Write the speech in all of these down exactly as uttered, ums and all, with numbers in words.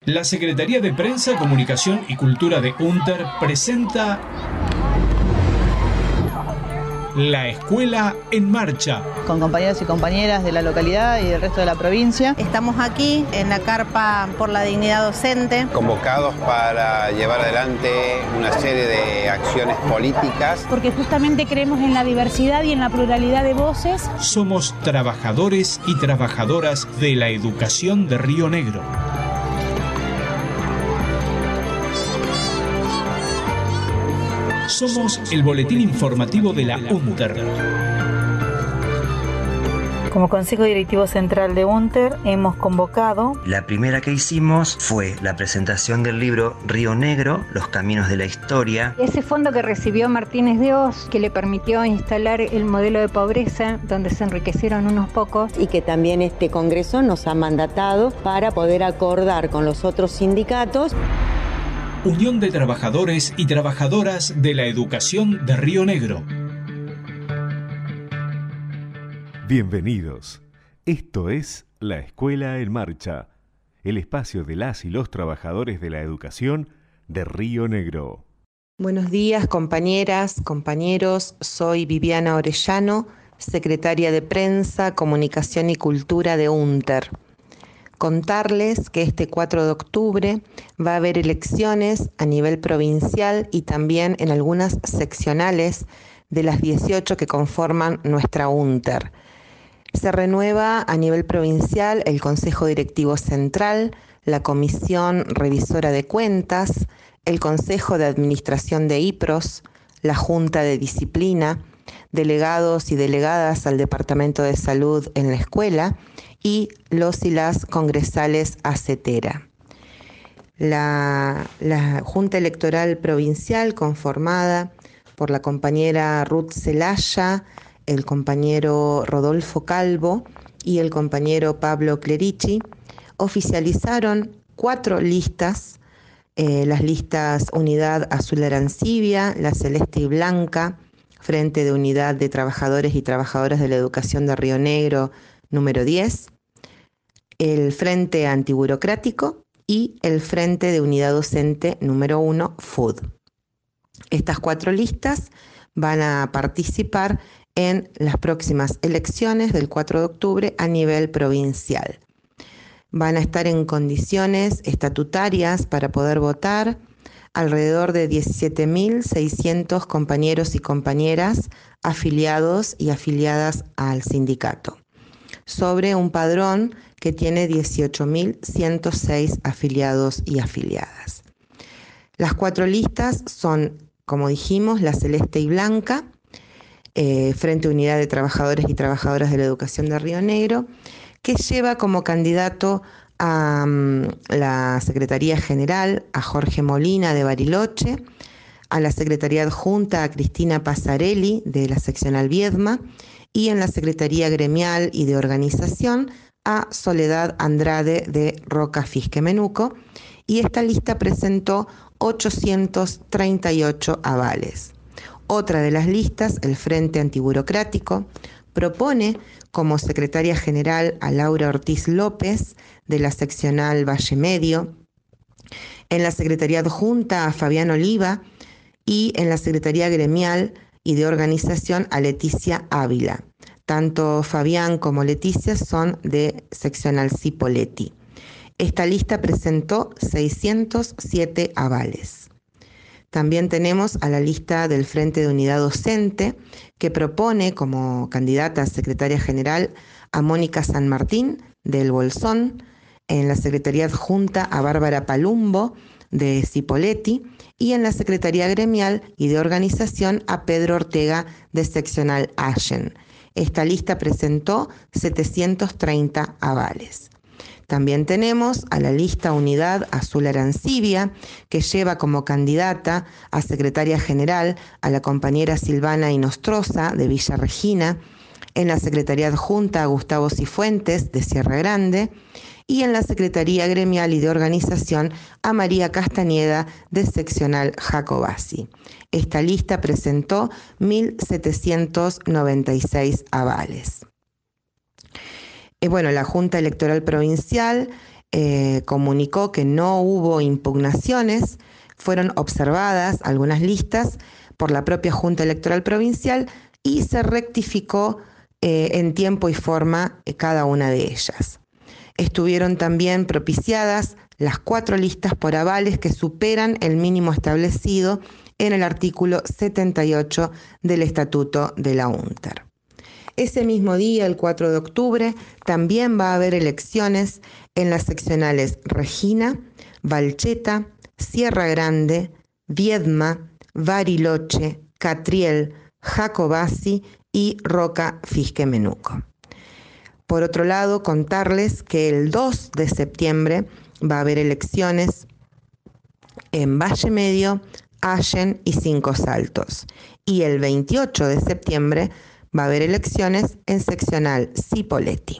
La Secretaría de Prensa, Comunicación y Cultura de UNTER presenta La Escuela en Marcha. Con compañeros y compañeras de la localidad y del resto de la provincia. Estamos aquí en la carpa por la dignidad docente. Convocados para llevar adelante una serie de acciones políticas. Porque justamente creemos en la diversidad y en la pluralidad de voces. Somos trabajadores y trabajadoras de la educación de Río Negro. Somos el boletín informativo de la UNTER. Como Consejo Directivo Central de UNTER hemos convocado... La primera que hicimos fue la presentación del libro Río Negro, Los Caminos de la Historia. Ese fondo que recibió Martínez de Hoz, que le permitió instalar el modelo de pobreza, donde se enriquecieron unos pocos. Y que también este Congreso nos ha mandatado para poder acordar con los otros sindicatos. Unión de Trabajadores y Trabajadoras de la Educación de Río Negro. Bienvenidos. Esto es La Escuela en Marcha, el espacio de las y los trabajadores de la educación de Río Negro. Buenos días, compañeras, compañeros. Soy Viviana Orellano, secretaria de Prensa, Comunicación y Cultura de UNTER. Contarles que este cuatro de octubre va a haber elecciones a nivel provincial y también en algunas seccionales de las dieciocho que conforman nuestra UNTER. Se renueva a nivel provincial el Consejo Directivo Central, la Comisión Revisora de Cuentas, el Consejo de Administración de IPROS, la Junta de Disciplina, delegados y delegadas al Departamento de Salud en la escuela y los y las congresales ACETERA. La, la Junta Electoral Provincial, conformada por la compañera Ruth Celaya, el compañero Rodolfo Calvo y el compañero Pablo Clerici, oficializaron cuatro listas, eh, las listas Unidad Azul Arancibia, la Celeste y Blanca, Frente de Unidad de Trabajadores y Trabajadoras de la Educación de Río Negro número diez, el Frente Antiburocrático y el Frente de Unidad Docente número uno, F U D. Estas cuatro listas van a participar en las próximas elecciones del cuatro de octubre a nivel provincial. Van a estar en condiciones estatutarias para poder votar alrededor de diecisiete mil seiscientos compañeros y compañeras afiliados y afiliadas al sindicato, sobre un padrón que tiene dieciocho mil ciento seis afiliados y afiliadas. Las cuatro listas son, como dijimos, la Celeste y Blanca, eh, Frente Unidad de Trabajadores y Trabajadoras de la Educación de Río Negro, que lleva como candidato a um, la Secretaría General a Jorge Molina de Bariloche, a la Secretaría Adjunta a Cristina Pasarelli de la seccional Viedma y en la Secretaría Gremial y de Organización a Soledad Andrade de Roca Fisque Menuco, y esta lista presentó ochocientos treinta y ocho avales. Otra de las listas, el Frente Antiburocrático, propone como secretaria general a Laura Ortiz López de la seccional Valle Medio, en la Secretaría Adjunta a Fabián Oliva y en la Secretaría Gremial y de Organización a Leticia Ávila. Tanto Fabián como Leticia son de seccional Cipolletti. Esta lista presentó seiscientos siete avales. También tenemos a la lista del Frente de Unidad Docente, que propone como candidata a secretaria general a Mónica San Martín del Bolsón, en la Secretaría Adjunta a Bárbara Palumbo de Cipolletti y en la Secretaría Gremial y de Organización a Pedro Ortega de seccional Allen. Esta lista presentó setecientos treinta avales. También tenemos a la lista Unidad Azul Arancibia, que lleva como candidata a secretaria general a la compañera Silvana Inostroza de Villa Regina, en la Secretaría Adjunta a Gustavo Cifuentes de Sierra Grande y en la Secretaría Gremial y de Organización a María Castañeda de seccional Jacobasi. Esta lista presentó mil setecientos noventa y seis avales. Eh, bueno, la Junta Electoral Provincial eh, comunicó que no hubo impugnaciones, fueron observadas algunas listas por la propia Junta Electoral Provincial y se rectificó eh, en tiempo y forma eh, cada una de ellas. Estuvieron también propiciadas las cuatro listas por avales que superan el mínimo establecido en el artículo setenta y ocho del Estatuto de la UNTER. Ese mismo día, el cuatro de octubre, también va a haber elecciones en las seccionales Regina, Valcheta, Sierra Grande, Viedma, Bariloche, Catriel, Jacobasi y Roca Fisque-Menuco. Por otro lado, contarles que el dos de septiembre va a haber elecciones en Valle Medio, Allen y Cinco Saltos. Y el veintiocho de septiembre va a haber elecciones en seccional Cipolletti.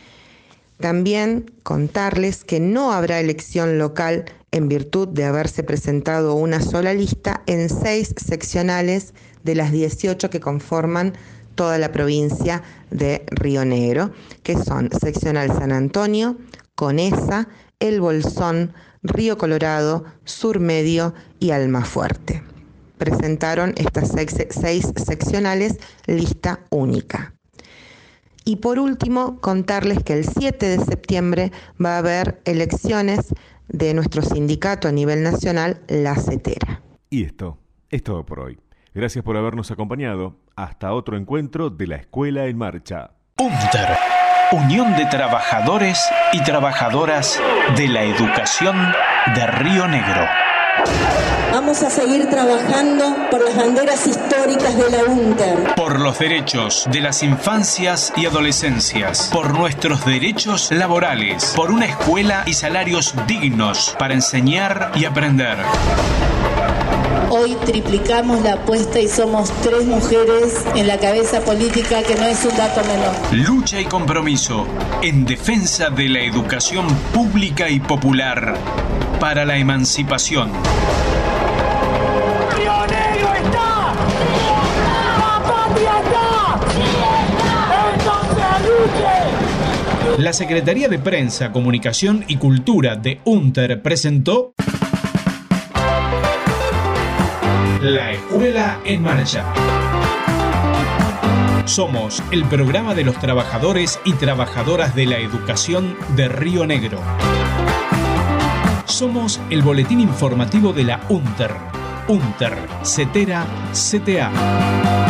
También contarles que no habrá elección local en virtud de haberse presentado una sola lista en seis seccionales de las dieciocho que conforman toda la provincia de Río Negro, que son seccional San Antonio, Conesa, El Bolsón, Río Colorado, Sur Medio y Almafuerte. Presentaron estas seis, seis seccionales lista única. Y por último, contarles que el siete de septiembre va a haber elecciones de nuestro sindicato a nivel nacional, La Cetera. Y esto es todo por hoy. Gracias por habernos acompañado. Hasta otro encuentro de la Escuela en Marcha. UNTER, Unión de Trabajadores y Trabajadoras de la Educación de Río Negro. Vamos a seguir trabajando por las banderas históricas de la UNTER. Por los derechos de las infancias y adolescencias. Por nuestros derechos laborales. Por una escuela y salarios dignos para enseñar y aprender. Hoy triplicamos la apuesta y somos tres mujeres en la cabeza política, que no es un dato menor. Lucha y compromiso en defensa de la educación pública y popular para la emancipación. ¡Río Negro está! ¡La patria está! ¡Entonces luche! La Secretaría de Prensa, Comunicación y Cultura de UNTER presentó La Escuela en Marcha. Somos el programa de los trabajadores y trabajadoras de la educación de Río Negro. Somos el boletín informativo de la UNTER. UNTER, Cetera, C T A.